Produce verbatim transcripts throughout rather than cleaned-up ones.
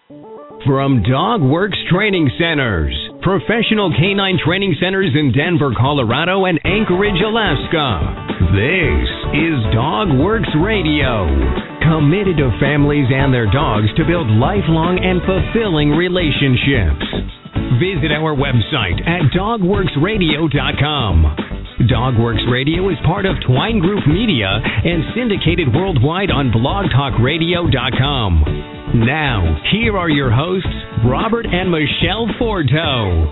From DogWorks Training Centers, professional canine training centers in Denver, Colorado, and Anchorage, Alaska. This is DogWorks Radio, committed to families and their dogs to build lifelong and fulfilling relationships. Visit our website at dog works radio dot com. DogWorks Radio is part of Twine Group Media and syndicated worldwide on blog talk radio dot com. Now, here are your hosts, Robert and Michelle Forto.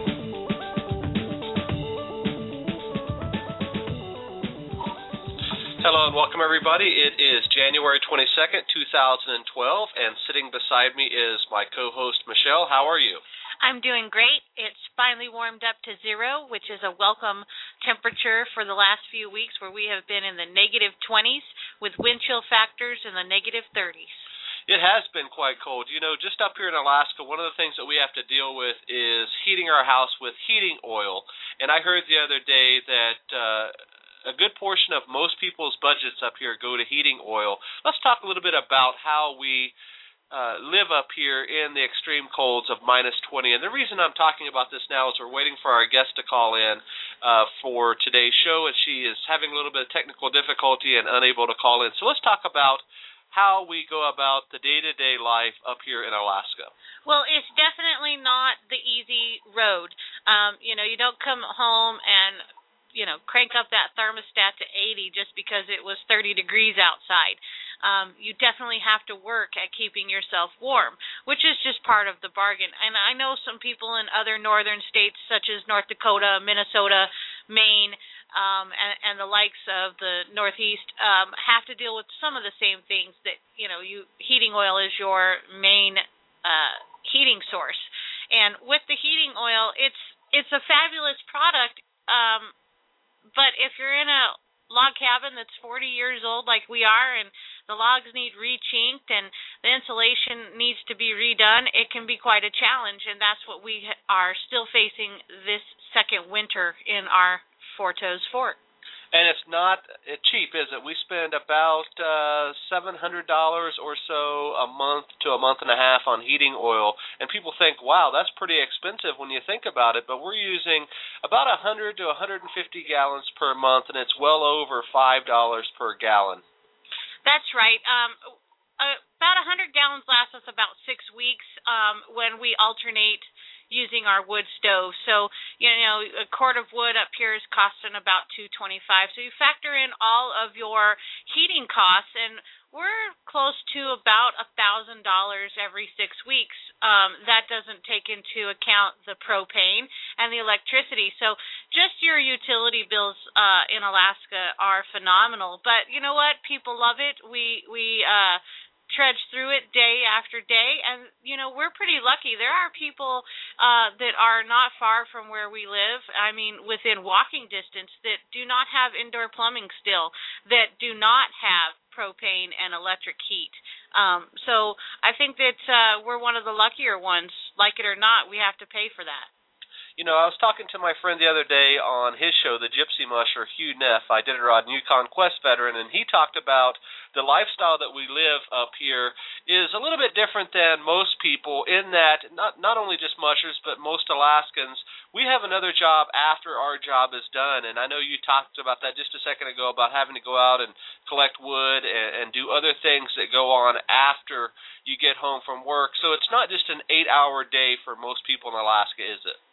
Hello and welcome, everybody. It is January twenty-second, two thousand twelve, and sitting beside me is my co-host, Michelle. How are you? I'm doing great. It's finally warmed up to zero, which is a welcome temperature for the last few weeks where we have been in the negative twenties with wind chill factors in the negative thirties. It has been quite cold. You know, just up here in Alaska, one of the things that we have to deal with is heating our house with heating oil. And I heard the other day that uh, a good portion of most people's budgets up here go to heating oil. Let's talk a little bit about how we Uh, live up here in the extreme colds of minus twenty. And the reason I'm talking about this now is we're waiting for our guest to call in uh, for today's show, and she is having a little bit of technical difficulty and unable to call in. So let's talk about how we go about the day-to-day life up here in Alaska. Well, it's definitely not the easy road. Um, you know, you don't come home and, you know, crank up that thermostat to eighty just because it was thirty degrees outside. Um, you definitely have to work at keeping yourself warm, which is just part of the bargain. And I know some people in other northern states such as North Dakota, Minnesota, Maine, um, and, and the likes of the Northeast um, have to deal with some of the same things that, you know, you heating oil is your main uh, heating source. And with the heating oil, it's it's a fabulous product, um, but if you're in a log cabin that's forty years old like we are, and the logs need re-chinked and the insulation needs to be redone, it can be quite a challenge, and that's what we are still facing this second winter in our Forto's Fort. And it's not cheap, is it? We spend about uh, seven hundred dollars or so a month to a month and a half on heating oil. And people think, wow, that's pretty expensive when you think about it. But we're using about one hundred to one hundred fifty gallons per month, and it's well over five dollars per gallon. That's right. Um, uh, about one hundred gallons lasts us about six weeks um, when we alternate using our wood stove. So, you know, a quart of wood up here is costing about two dollars and twenty-five cents. So you factor in all of your heating costs, and we're close to about one thousand dollars every six weeks. Um, that doesn't take into account the propane and the electricity. So just your utility bills uh, in Alaska are phenomenal. But you know what? People love it. We, we uh, trudge through it day after day, and you know, we're pretty lucky. There are people uh that are not far from where we live, I mean within walking distance, that do not have indoor plumbing still, that do not have propane and electric heat. Um so I think that uh we're one of the luckier ones. Like it or not, we have to pay for that. You know, I was talking to my friend the other day on his show, the Gypsy Musher, Hugh Neff, Iditarod and Yukon Quest veteran, and he talked about the lifestyle that we live up here is a little bit different than most people in that not not only just mushers, but most Alaskans, we have another job after our job is done. And I know you talked about that just a second ago, about having to go out and collect wood and, and do other things that go on after you get home from work. So it's not just an eight-hour day for most people in Alaska, is it?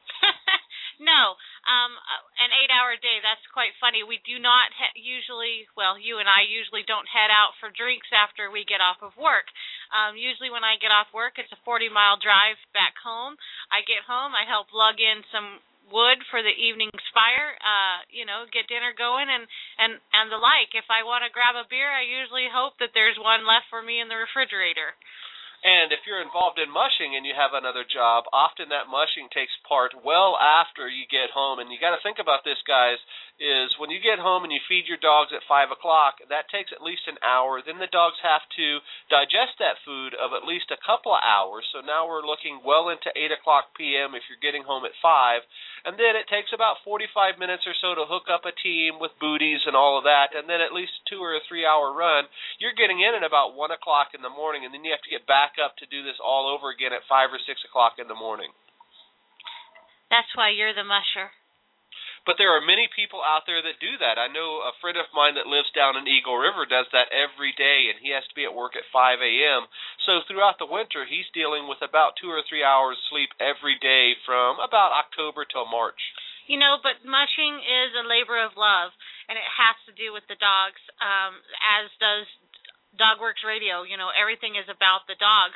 No, um, an eight-hour day, that's quite funny. We do not ha- usually, well, you and I usually don't head out for drinks after we get off of work. Um, usually when I get off work, it's a forty-mile drive back home. I get home, I help lug in some wood for the evening's fire, uh, you know, get dinner going and, and, and the like. If I want to grab a beer, I usually hope that there's one left for me in the refrigerator. And if you're involved in mushing and you have another job, often that mushing takes part well after you get home. And you got to think about this, guys, is when you get home and you feed your dogs at five o'clock, that takes at least an hour. Then the dogs have to digest that food of at least a couple of hours. So now we're looking well into eight o'clock p.m. if you're getting home at five. And then it takes about forty-five minutes or so to hook up a team with booties and all of that. And then at least two or a three-hour run, you're getting in at about one o'clock in the morning, and then you have to get back back up to do this all over again at five or six o'clock in the morning. That's why you're the musher. But there are many people out there that do that. I know a friend of mine that lives down in Eagle River does that every day, and he has to be at work at five a.m. So throughout the winter, he's dealing with about two or three hours sleep every day from about October till March. You know, but mushing is a labor of love, and it has to do with the dogs, um, as does Dogworks Radio. You know, everything is about the dogs.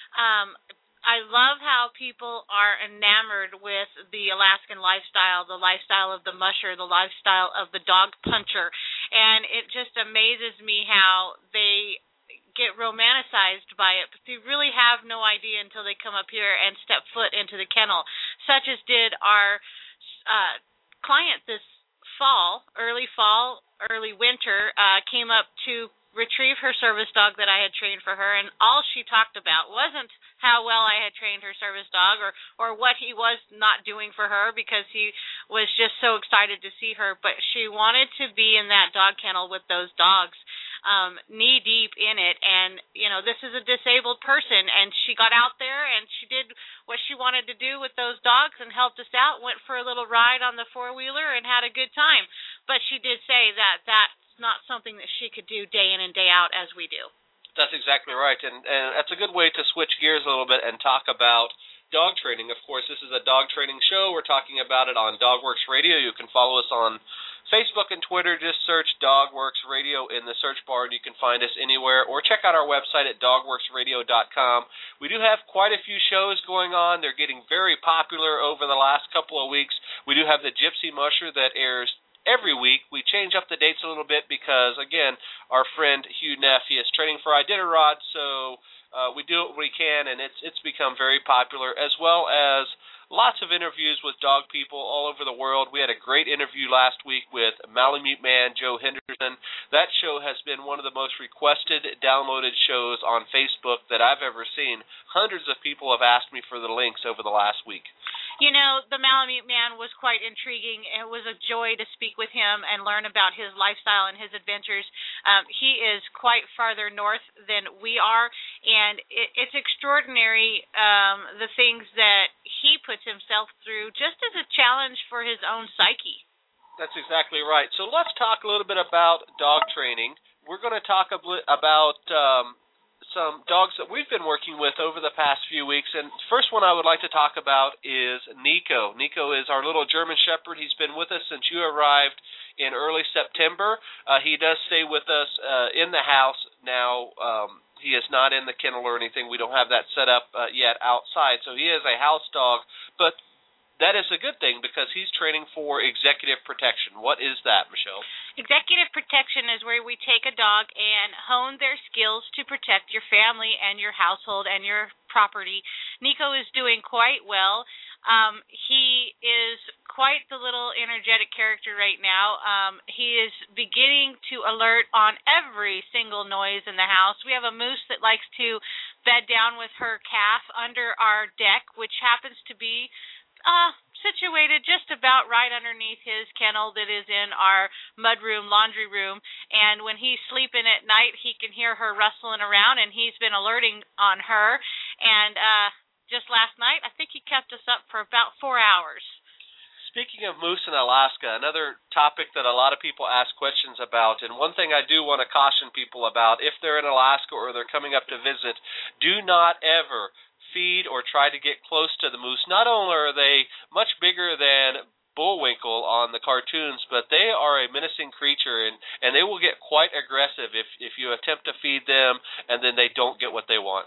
Um I love how people are enamored with the Alaskan lifestyle, the lifestyle of the musher, the lifestyle of the dog puncher, and it just amazes me how they get romanticized by it, but they really have no idea until they come up here and step foot into the kennel, such as did our uh, client this fall, early fall, early winter, uh, came up to retrieve her service dog that I had trained for her, and all she talked about wasn't how well I had trained her service dog or, or what he was not doing for her, because he was just so excited to see her, but she wanted to be in that dog kennel with those dogs, um, knee-deep in it, and, you know, this is a disabled person, and she got out there, and she did what she wanted to do with those dogs and helped us out, went for a little ride on the four-wheeler and had a good time, but she did say that that not something that she could do day in and day out as we do. That's exactly right, and, and that's a good way to switch gears a little bit and talk about dog training. Of course, this is a dog training show. We're talking about it on Dogworks Radio. You can follow us on Facebook and Twitter. Just search Dogworks Radio in the search bar, and you can find us anywhere, or check out our website at dogworks radio dot com. We do have quite a few shows going on. They're getting very popular over the last couple of weeks. We do have the Gypsy Musher that airs every week. We change up the dates a little bit because, again, our friend Hugh Neff, he is training for Iditarod, so uh, we do what we can, and it's it's become very popular, as well as lots of interviews with dog people all over the world. We had a great interview last week with Malamute Man Joe Henderson. That show has been one of the most requested, downloaded shows on Facebook that I've ever seen. Hundreds of people have asked me for the links over the last week. You know, the Malamute Man was quite intriguing. It was a joy to speak with him and learn about his lifestyle and his adventures. Um, he is quite farther north than we are, and it, it's extraordinary um, the things that he puts himself through just as a challenge for his own psyche. That's exactly right. So let's talk a little bit about dog training. We're going to talk a bit about um, some dogs that we've been working with over the past few weeks. And the first one I would like to talk about is Nico. Nico is our little German Shepherd. He's been with us since you arrived in early September. Uh, he does stay with us uh, in the house now. Um, he is not in the kennel or anything. We don't have that set up uh, yet outside. So he is a house dog. But that is a good thing because he's training for executive protection. What is that, Michelle? Executive protection is where we take a dog and hone their skills to protect your family and your household and your property. Nico is doing quite well. Um, he is quite the little energetic character right now. Um, he is beginning to alert on every single noise in the house. We have a moose that likes to bed down with her calf under our deck, which happens to be Uh, situated just about right underneath his kennel that is in our mudroom, laundry room, and when he's sleeping at night, he can hear her rustling around, and he's been alerting on her, and uh, just last night, I think he kept us up for about four hours. Speaking of moose in Alaska, another topic that a lot of people ask questions about, and one thing I do want to caution people about, if they're in Alaska or they're coming up to visit, do not ever feed or try to get close to the moose. Not only are they much bigger than Bullwinkle on the cartoons, but they are a menacing creature, and, and they will get quite aggressive if, if you attempt to feed them and then they don't get what they want.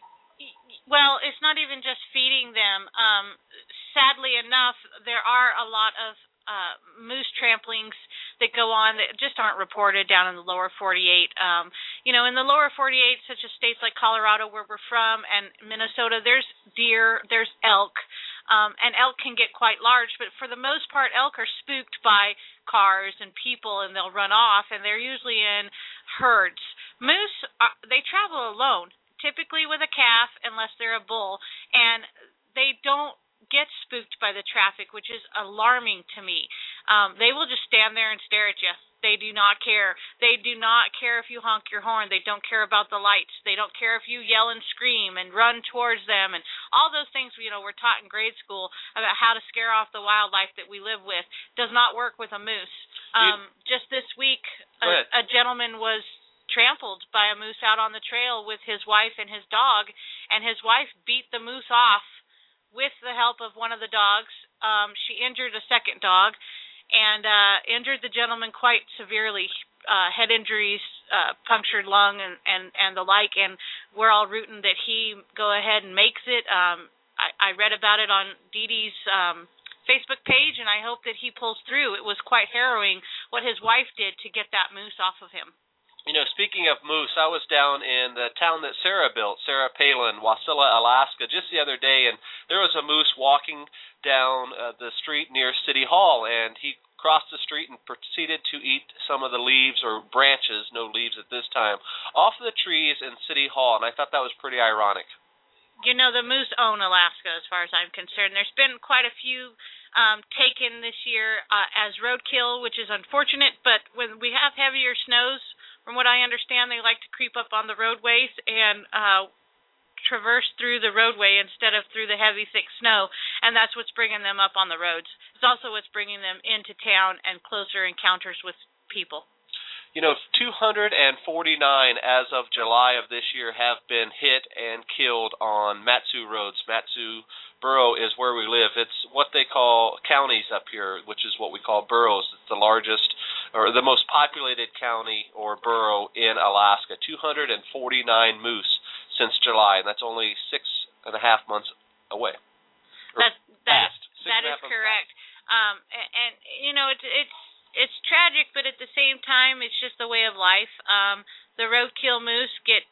Well, it's not even just feeding them. Um, sadly enough, there are a lot of uh, moose tramplings that go on that just aren't reported down in the lower forty-eight. Um, you know, in the lower forty-eight, such as states like Colorado, where we're from, and Minnesota, there's deer, there's elk, um, and elk can get quite large, but for the most part, elk are spooked by cars and people, and they'll run off, and they're usually in herds. Moose, are, they travel alone, typically with a calf, unless they're a bull, and they don't get spooked by the traffic, which is alarming to me. Um, they will just stand there and stare at you They do not care. They do not care if you honk your horn. They don't care about the lights. They don't care if you yell and scream and run towards them. And all those things, you know, we're taught in grade school about how to scare off the wildlife that we live with does not work with a moose. Um, you, just this week, a, a gentleman was trampled by a moose out on the trail with his wife and his dog, and his wife beat the moose off with the help of one of the dogs. Um, she injured a second dog and uh, injured the gentleman quite severely, uh, head injuries, uh, punctured lung, and, and, and the like, and we're all rooting that he go ahead and makes it. Um, I, I read about it on Dee Dee's um, Facebook page, and I hope that he pulls through. It was quite harrowing what his wife did to get that moose off of him. You know, speaking of moose, I was down in the town that Sarah built, Sarah Palin, Wasilla, Alaska, just the other day, and there was a moose walking down uh, the street near City Hall, and he crossed the street and proceeded to eat some of the leaves or branches, no leaves at this time, off the trees in City Hall, and I thought that was pretty ironic. You know, the moose own Alaska as far as I'm concerned. There's been quite a few um, taken this year uh, as roadkill, which is unfortunate, but when we have heavier snows, from what I understand, they like to creep up on the roadways and uh, traverse through the roadway instead of through the heavy, thick snow, and that's what's bringing them up on the roads. It's also what's bringing them into town and closer encounters with people. You know, two hundred forty-nine as of July of this year have been hit and killed on Mat-Su roads. Mat-Su borough is where we live. It's what they call counties up here, which is what we call boroughs. It's the largest or the most populated county or borough in Alaska. two hundred forty-nine moose since July, and that's only six and a half months away. That's that, that is correct. Um, and, and you know, it's it's it's tragic, but at the same time, it's just the way of life. Um, the roadkill moose get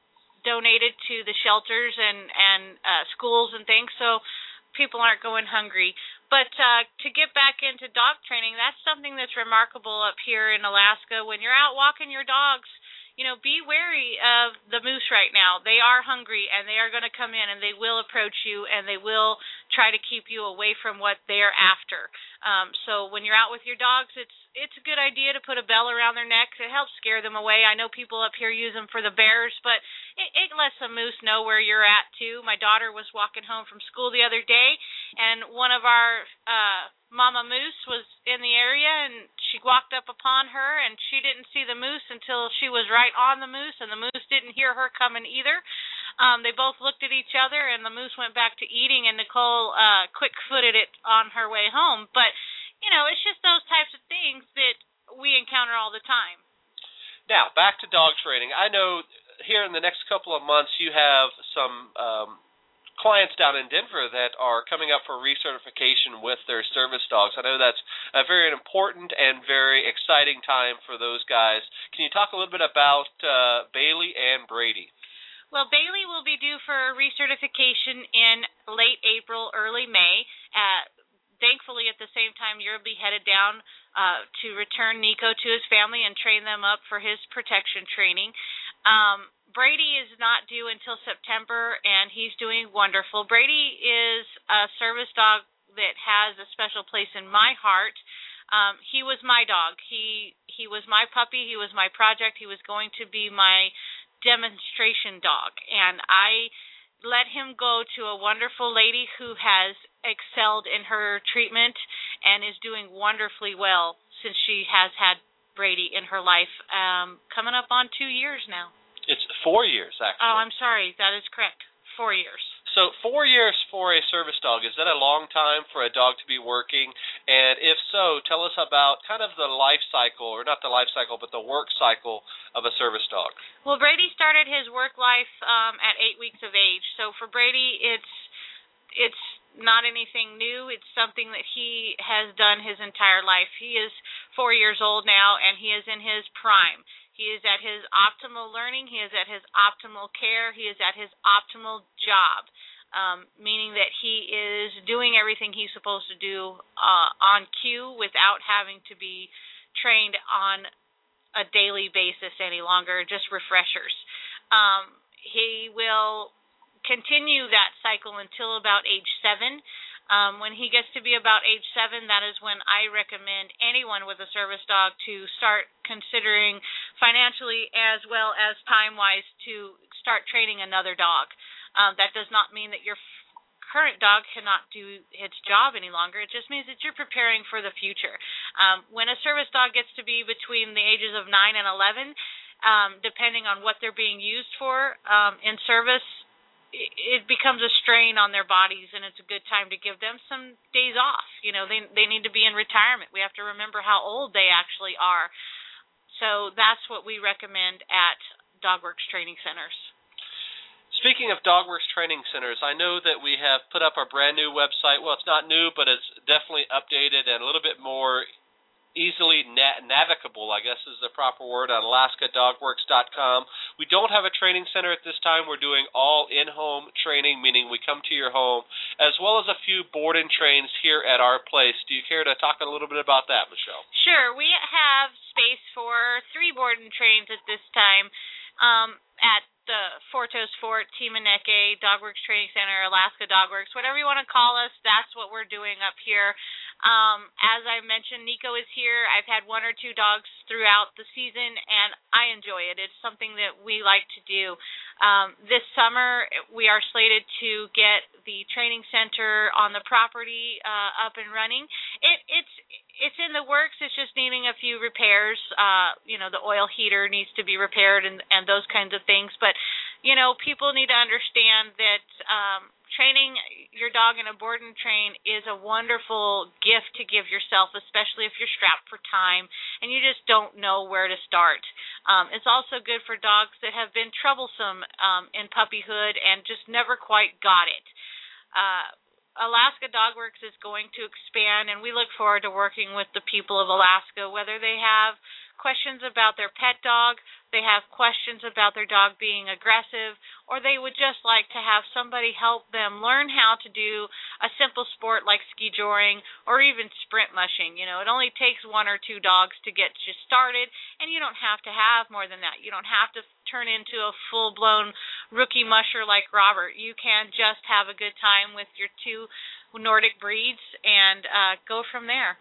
donated to the shelters and and uh, schools and things, so people aren't going hungry. But uh, to get back into dog training, that's something that's remarkable up here in Alaska. When you're out walking your dogs, you know, be wary of the moose right now. They are hungry, and they are going to come in, and they will approach you, and they will try to keep you away from what they're after. Um, so when you're out with your dogs, it's it's a good idea to put a bell around their necks. It helps scare them away. I know people up here use them for the bears, but it, it lets the moose know where you're at, too. My daughter was walking home from school the other day, and one of our uh, mama moose was in the area, and she walked up upon her, and she didn't see the moose until she was right on the moose, and the moose didn't hear her coming either. Um, they both looked at each other, and the moose went back to eating, and Nicole uh, quick-footed it on her way home. But, you know, it's just those types of things that we encounter all the time. Now, back to dog training. I know here in the next couple of months you have some um, clients down in Denver that are coming up for recertification with their service dogs. I know that's a very important and very exciting time for those guys. Can you talk a little bit about uh, Bailey and Brady? Well, Bailey will be due for recertification in late April, early May. Uh, thankfully, at the same time, you'll be headed down uh, to return Nico to his family and train them up for his protection training. Um, Brady is not due until September, and he's doing wonderful. Brady is a service dog that has a special place in my heart. Um, he was my dog. He he was my puppy. He was my project. He was going to be my demonstration dog, and I let him go to a wonderful lady who has excelled in her treatment and is doing wonderfully well since she has had Brady in her life, um, coming up on two years now. It's four years, actually. Oh, I'm sorry. That is correct. Four years. So four years for a service dog, is that a long time for a dog to be working? And if so, tell us about kind of the life cycle, or not the life cycle, but the work cycle of a service dog. Well, Brady started his work life um, at eight weeks of age. So for Brady, it's it's not anything new. It's something that he has done his entire life. He is four years old now, and he is in his prime. He is at his optimal learning. He is at his optimal care. He is at his optimal job, um, meaning that he is doing everything he's supposed to do uh, on cue without having to be trained on a daily basis any longer, just refreshers. Um, he will continue that cycle until about age seven. Um, when he gets to be about age seven, that is when I recommend anyone with a service dog to start considering financially as well as time-wise to start training another dog. Um, that does not mean that your current dog cannot do its job any longer. It just means that you're preparing for the future. Um, when a service dog gets to be between the ages of nine and eleven, um, depending on what they're being used for um, in service, it becomes a strain on their bodies, and it's a good time to give them some days off. You know, they they need to be in retirement. We have to remember how old they actually are. So that's what we recommend at DogWorks Training Centers. Speaking of DogWorks Training Centers, I know that we have put up a brand new website. Well, it's not new, but it's definitely updated and a little bit more easily na- navigable, I guess is the proper word, on Alaska Dog Works dot com. We don't have a training center at this time. We're doing all in-home training, meaning we come to your home, as well as a few board and trains here at our place. Do you care to talk a little bit about that, Michelle? Sure. We have space for three board and trains at this time um, at the Fortos Fort, Timaneke, DogWorks Training Center, Alaska DogWorks, whatever you want to call us, that's what we're doing up here. Um, as I mentioned, Nico is here. I've had one or two dogs throughout the season, and I enjoy it. It's something that we like to do. Um, this summer, we are slated to get the training center on the property uh, up and running. It, it's it's in the works. It's just needing a few repairs. Uh, you know, the oil heater needs to be repaired and, and those kinds of things. But, you know, people need to understand that um, training your dog in a board and train is a wonderful gift to give yourself, especially if you're strapped for time and you just don't know where to start. Um, it's also good for dogs that have been troublesome um, in puppyhood and just never quite got it. Uh, Alaska DogWorks is going to expand, and we look forward to working with the people of Alaska, whether they have questions about their pet dog, they have questions about their dog being aggressive, or they would just like to have somebody help them learn how to do a simple sport like ski joring or even sprint mushing. You know, it only takes one or two dogs to get you started, and you don't have to have more than that. You don't have to turn into a full-blown rookie musher like Robert. You can just have a good time with your two Nordic breeds and uh, go from there.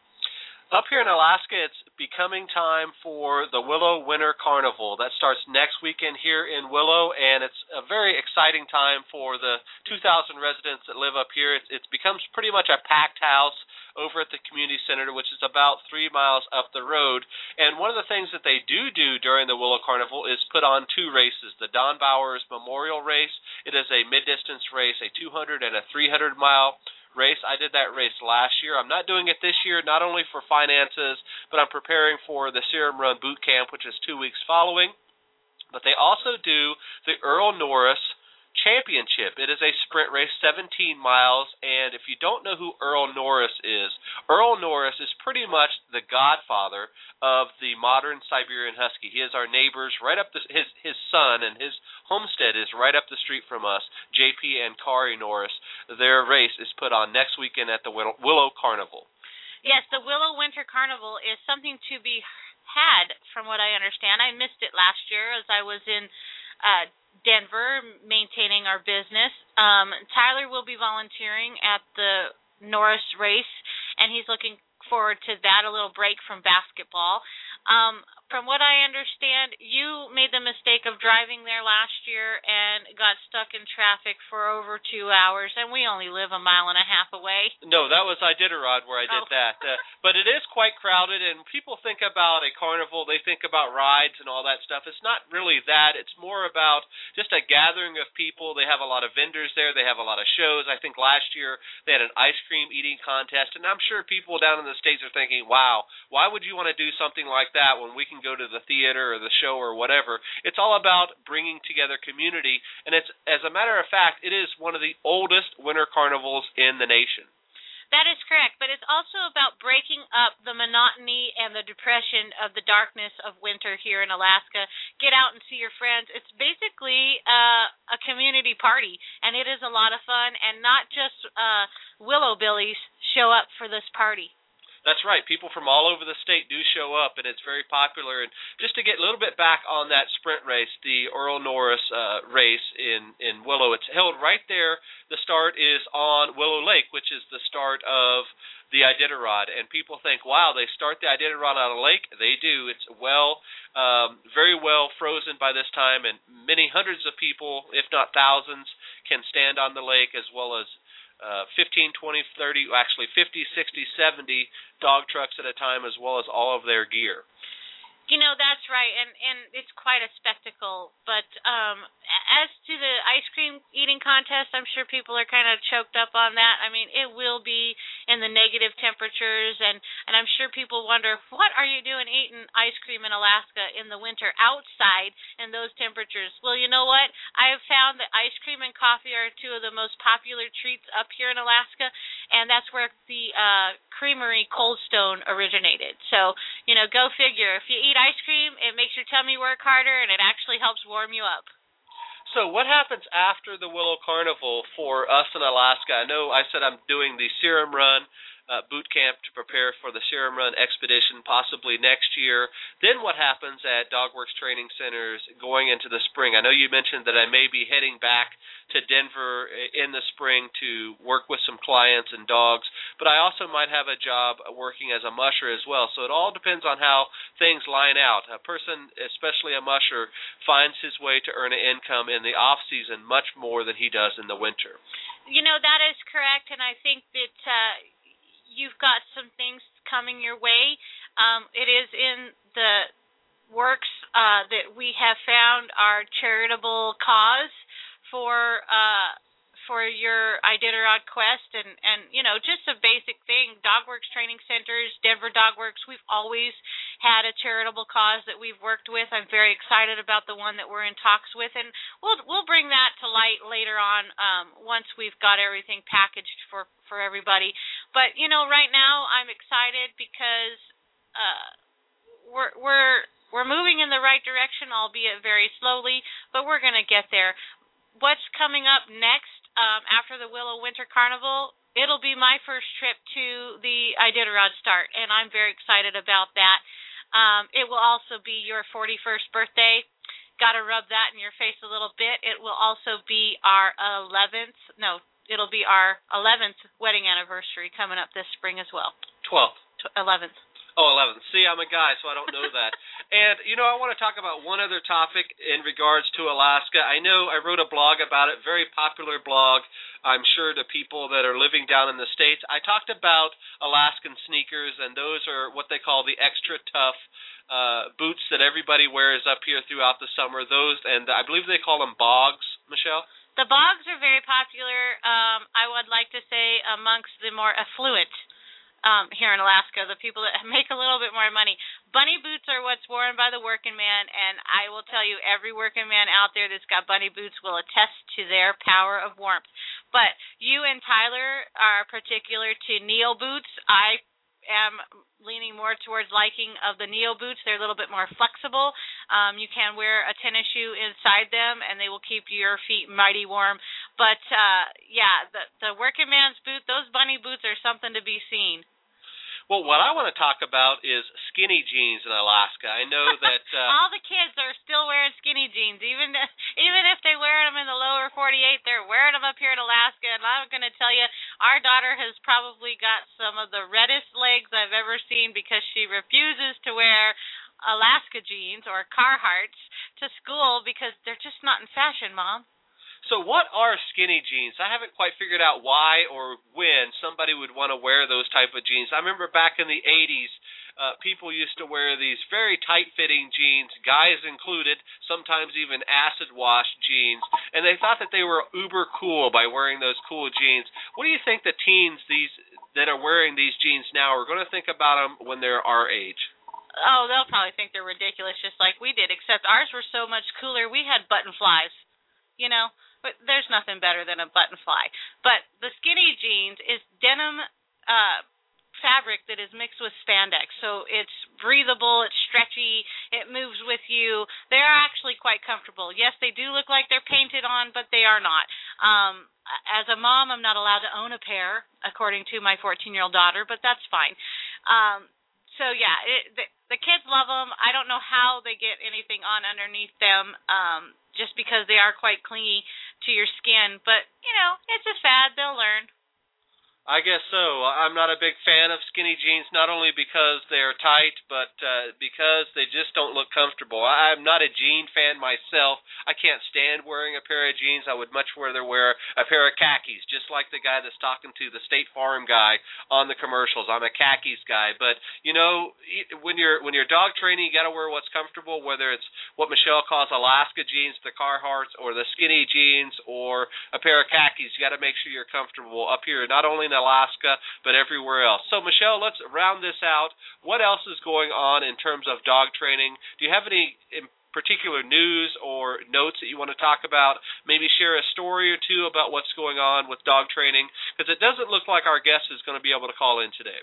Up here in Alaska, it's becoming time for the Willow Winter Carnival. That starts next weekend here in Willow, and it's a very exciting time for the two thousand residents that live up here. It, it becomes pretty much a packed house over at the community center, which is about three miles up the road. And one of the things that they do do during the Willow Carnival is put on two races, the Don Bowers Memorial Race. It is a mid-distance race, a two hundred and a three hundred mile race. I did that race last year. I'm not doing it this year, not only for finances, but I'm preparing for the Serum Run Boot Camp, which is two weeks following. But they also do the Earl Norris Championship. It is a sprint race, seventeen miles, and if you don't know who Earl Norris is, Earl Norris is pretty much the godfather of the modern Siberian Husky. He is our neighbors right up the, his his son, and his homestead is right up the street from us, J P and Kari Norris. Their race is put on next weekend at the Willow Carnival. Yes, the Willow Winter Carnival is something to be had, from what I understand. I missed it last year as I was in uh Denver, maintaining our business. Um, Tyler will be volunteering at the Norris race, and he's looking forward to that, a little break from basketball. Um, from what I understand, you made the mistake of driving there last year and got stuck in traffic for over two hours, and we only live a mile and a half away. No, that was Iditarod where I did oh. that. Uh, but it is quite crowded, and people think about a carnival, they think about rides and all that stuff. It's not really that. It's more about just a gathering of people. They have a lot of vendors there. They have a lot of shows. I think last year they had an ice cream eating contest, and I'm sure people down in the States are thinking, wow, why would you want to do something like that when we can go to the theater or the show or whatever? It's all about bringing together community, and it's, as a matter of fact, it is one of the oldest winter carnivals in the nation. That is correct, but it's also about breaking up the monotony and the depression of the darkness of winter here in Alaska. Get out and see your friends. It's basically uh, a community party, and it is a lot of fun, and not just uh, Willow Billies show up for this party. That's right. People from all over the state do show up, and it's very popular. And just to get a little bit back on that sprint race, the Earl Norris uh, race in, in Willow, it's held right there. The start is on Willow Lake, which is the start of the Iditarod. And people think, wow, they start the Iditarod on a lake? They do. It's well, um, very well frozen by this time, and many hundreds of people, if not thousands, can stand on the lake, as well as Uh, fifteen, twenty, thirty, actually fifty, sixty, seventy dog trucks at a time, as well as all of their gear. You know, that's right, and, and it's quite a spectacle. But um, as to the ice cream eating contest, I'm sure people are kind of choked up on that. I mean, it will be in the negative temperatures, and, and I'm sure people wonder, what are you doing eating ice cream in Alaska in the winter outside in those temperatures? Well, you know what? I have found that ice cream and coffee are two of the most popular treats up here in Alaska, and that's where the uh, creamery Cold Stone originated. So, you know, go figure. If you eat ice cream, it makes your tummy work harder, and it actually helps warm you up. So what happens after the Willow Carnival for us in Alaska? I know I said I'm doing the Serum Run uh, boot camp to prepare for the Serum Run expedition possibly next year. Then what happens at Dogworks Training Centers going into the spring? I know you mentioned that I may be heading back to Denver in the spring to work with some clients and dogs, but I also might have a job working as a musher as well. So it all depends on how things line out. A person, especially a musher, finds his way to earn an income in the off-season much more than he does in the winter. You know, that is correct, and I think that uh, you've got some things coming your way. Um, it is in the works uh, that we have found our charitable cause for uh, for your Iditarod quest, and, and, you know, just a basic thing. Dogworks Training Centers, Denver Dogworks, we've always had a charitable cause that we've worked with. I'm very excited about the one that we're in talks with, and we'll we'll bring that to light later on um, once we've got everything packaged for, for everybody. But, you know, right now I'm excited because uh, we're we're we're moving in the right direction, albeit very slowly, but we're going to get there. What's coming up next um, after the Willow Winter Carnival? It'll be my first trip to the Iditarod start, and I'm very excited about that. Um, it will also be your forty-first birthday. Got to rub that in your face a little bit. It will also be our eleventh, no, it'll be our eleventh wedding anniversary coming up this spring as well. twelfth. eleventh. Oh, eleven. See, I'm a guy, so I don't know that. And, you know, I want to talk about one other topic in regards to Alaska. I know I wrote a blog about it, very popular blog, I'm sure, to people that are living down in the States. I talked about Alaskan sneakers, and those are what they call the extra tough uh, boots that everybody wears up here throughout the summer. Those, and I believe they call them bogs, Michelle? The bogs are very popular, um, I would like to say, amongst the more affluent Um, here in Alaska, the people that make a little bit more money. Bunny boots are what's worn by the working man, and I will tell you, every working man out there that's got bunny boots will attest to their power of warmth. But you and Tyler are particular to Neo boots. I am leaning more towards liking of the Neo boots. They're a little bit more flexible. Um, you can wear a tennis shoe inside them, and they will keep your feet mighty warm. But, uh, yeah, the, the working man's boot, those bunny boots are something to be seen. Well, what I want to talk about is skinny jeans in Alaska. I know that uh, all the kids are still wearing skinny jeans, even even if they wear them in the lower forty-eight. They're wearing them up here in Alaska, and I'm going to tell you, our daughter has probably got some of the reddest legs I've ever seen because she refuses to wear Alaska jeans or Carhartts to school because they're just not in fashion, Mom. So what are skinny jeans? I haven't quite figured out why or when somebody would want to wear those type of jeans. I remember back in the eighties, uh, people used to wear these very tight-fitting jeans, guys included, sometimes even acid-wash jeans, and they thought that they were uber cool by wearing those cool jeans. What do you think the teens these that are wearing these jeans now are going to think about them when they're our age? Oh, they'll probably think they're ridiculous just like we did, except ours were so much cooler. We had button flies, you know. But there's nothing better than a button fly. But the skinny jeans is denim uh, fabric that is mixed with spandex. So it's breathable, it's stretchy, it moves with you. They are actually quite comfortable. Yes, they do look like they're painted on, but they are not. Um, as a mom, I'm not allowed to own a pair, according to my fourteen-year-old daughter, but that's fine. Um, so yeah, it, the, the kids love them. I don't know how they get anything on underneath them, um, just because they are quite clingy to your skin. But you know, it's a fad. They'll learn. I guess so. I'm not a big fan of skinny jeans, not only because they're tight, but uh, because they just don't look comfortable. I'm not a jean fan myself. I can't stand wearing a pair of jeans. I would much rather wear a pair of khakis, just like the guy that's talking to the State Farm guy on the commercials. I'm a khakis guy. But, you know, when you're when you're dog training, you got to wear what's comfortable, whether it's what Michelle calls Alaska jeans, the Carhartts, or the skinny jeans, or a pair of khakis. You got to make sure you're comfortable up here, not only in Alaska, but everywhere else. So, Michelle, let's round this out. What else is going on in terms of dog training? Do you have any in particular news or notes that you want to talk about? Maybe share a story or two about what's going on with dog training, because it doesn't look like our guest is going to be able to call in today.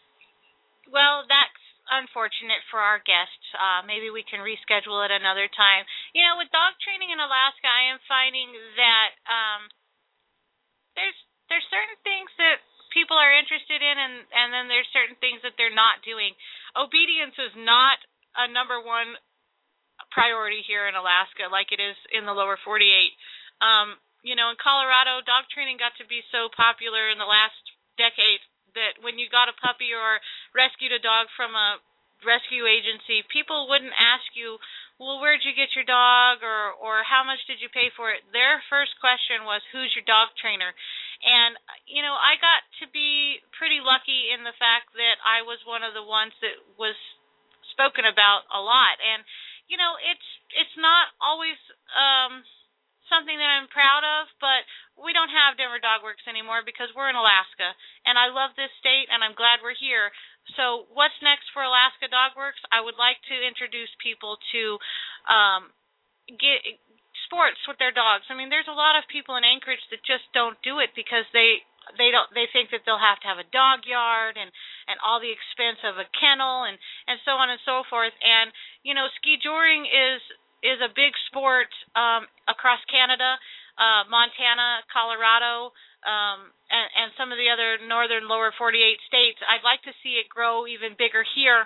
Well, that's unfortunate for our guest. Uh, maybe we can reschedule it another time. You know, with dog training in Alaska, I am finding that um, there's There's certain things that people are interested in, and, and then there's certain things that they're not doing. Obedience is not a number one priority here in Alaska like it is in the lower forty-eight. Um, you know, in Colorado, dog training got to be so popular in the last decade that when you got a puppy or rescued a dog from a rescue agency, people wouldn't ask you, well, where'd you get your dog, or, or how much did you pay for it? Their first question was, who's your dog trainer? And, you know, I got to be pretty lucky in the fact that I was one of the ones that was spoken about a lot. And, you know, it's it's not always um, something that I'm proud of, but we don't have Denver Dog Works anymore because we're in Alaska. And I love this state, and I'm glad we're here. So what's next for Alaska Dog Works? I would like to introduce people to um, get sports with their dogs. I mean, there's a lot of people in Anchorage that just don't do it because they they don't they think that they'll have to have a dog yard and, and all the expense of a kennel and, and so on and so forth. And you know, ski joring is is a big sport um, across Canada, uh, Montana, Colorado, um, and, and some of the other northern lower forty-eight states. I'd like to see it grow even bigger here,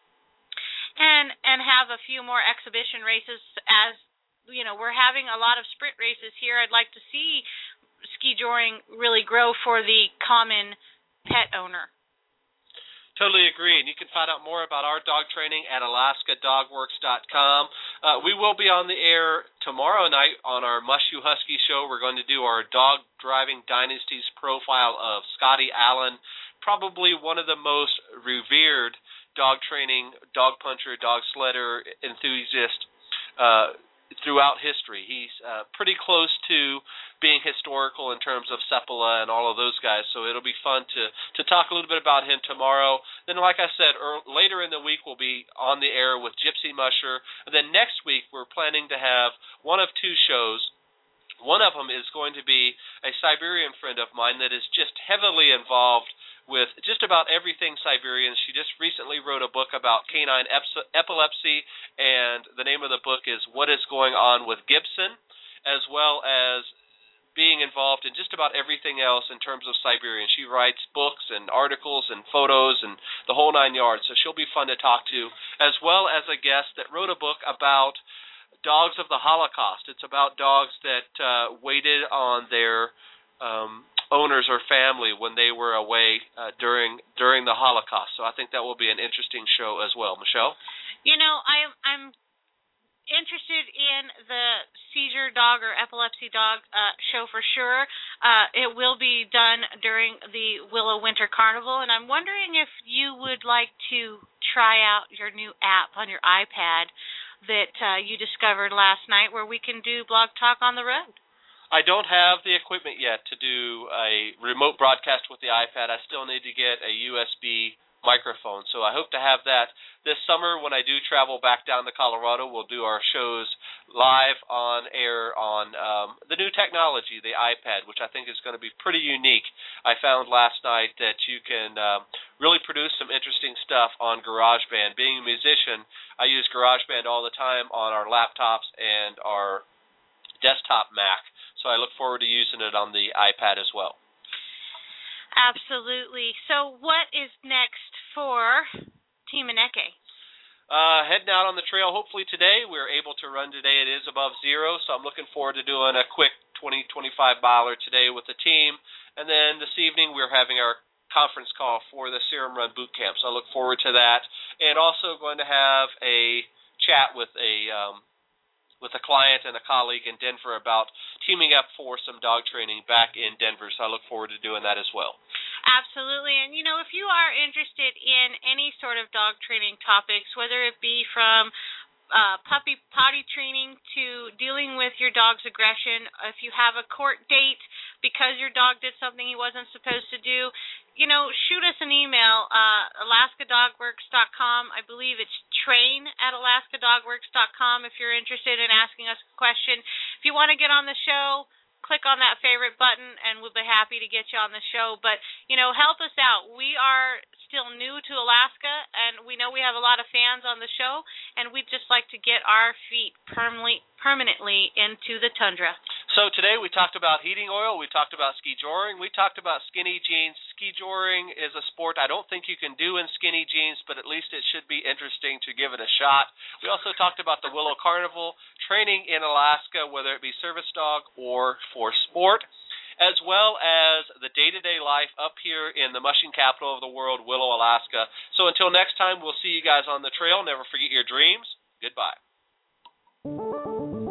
and and have a few more exhibition races. As you know, we're having a lot of sprint races here. I'd like to see ski joring really grow for the common pet owner. Totally agree, and you can find out more about our dog training at alaska dog works dot com. Uh, we will be on the air tomorrow night on our Mushu Husky show. We're going to do our Dog Driving Dynasties profile of Scotty Allen, probably one of the most revered dog training, dog puncher, dog sledder enthusiast uh, throughout history. He's uh, pretty close to being historical in terms of Seppala and all of those guys, so it'll be fun to, to talk a little bit about him tomorrow. Then, like I said, er, later in the week we'll be on the air with Gypsy Musher. And then next week we're planning to have one of two shows. One of them is going to be a Siberian friend of mine that is just heavily involved with just about everything Siberian. She just recently wrote a book about canine epilepsy, and the name of the book is What is Going On with Gibson, as well as being involved in just about everything else in terms of Siberian. She writes books and articles and photos and the whole nine yards, so she'll be fun to talk to, as well as a guest that wrote a book about dogs of the Holocaust. It's about dogs that uh, waited on their um, owners or family when they were away uh, during during the Holocaust. So I think that will be an interesting show as well. Michelle? You know, I'm I'm interested in the seizure dog or epilepsy dog uh, show for sure. Uh, it will be done during the Willow Winter Carnival, and I'm wondering if you would like to try out your new app on your iPad that uh, you discovered last night where we can do Blog Talk on the road. I don't have the equipment yet to do a remote broadcast with the iPad. I still need to get a U S B microphone, so I hope to have that this summer when I do travel back down to Colorado. We'll do our shows live on air on um, the new technology, the iPad, which I think is going to be pretty unique. I found last night that you can um, really produce some interesting stuff on GarageBand. Being a musician, I use GarageBand all the time on our laptops and our desktop Mac, so I look forward to using it on the iPad as well. Absolutely. So what is next for Team Ineke? Uh, heading out on the trail hopefully today. We were able to run today. It is above zero, so I'm looking forward to doing a quick twenty, twenty-five miler today with the team. And then this evening we're having our conference call for the Serum Run Boot Camp, so I look forward to that. And also going to have a chat with a um, with a client and a colleague in Denver about teaming up for some dog training back in Denver, so I look forward to doing that as well. Absolutely. And, you know, if you are interested in any sort of dog training topics, whether it be from uh, puppy potty training to dealing with your dog's aggression, if you have a court date because your dog did something he wasn't supposed to do, you know, shoot us an email, uh, alaska dog works dot com. I believe it's train at alaska dog works dot com if you're interested in asking us a question. If you want to get on the show, click on that favorite button, and we'll be happy to get you on the show. But, you know, help us out. We are still new to Alaska, and we know we have a lot of fans on the show, and we'd just like to get our feet permanently permanently into the tundra. So today we talked about heating oil, we talked about ski joring, we talked about skinny jeans. Ski joring is a sport I don't think you can do in skinny jeans, but at least it should be interesting to give it a shot. We also talked about the Willow Carnival, training in Alaska, whether it be service dog or for sport, as well as the day-to-day life up here in the mushing capital of the world, Willow, Alaska. So until next time, we'll see you guys on the trail. Never forget your dreams. Goodbye.